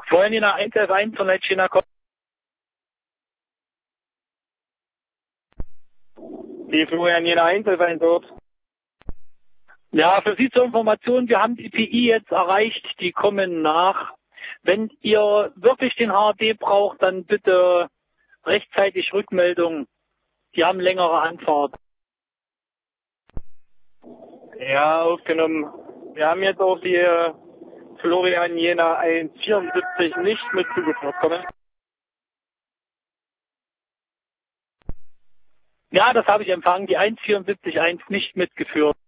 Vorhin in der 111 von China kommt. Die Florian Jena 111 dort. Ja, für Sie zur Information, wir haben die PI jetzt erreicht, die kommen nach. Wenn ihr wirklich den HRD braucht, dann bitte rechtzeitig Rückmeldung. Die haben längere Anfahrt. Ja, aufgenommen. Wir haben jetzt auch die Florian Jena 174 nicht mit zugeführt. Kommen. Ja, das habe ich empfangen, die 174.1 nicht mitgeführt.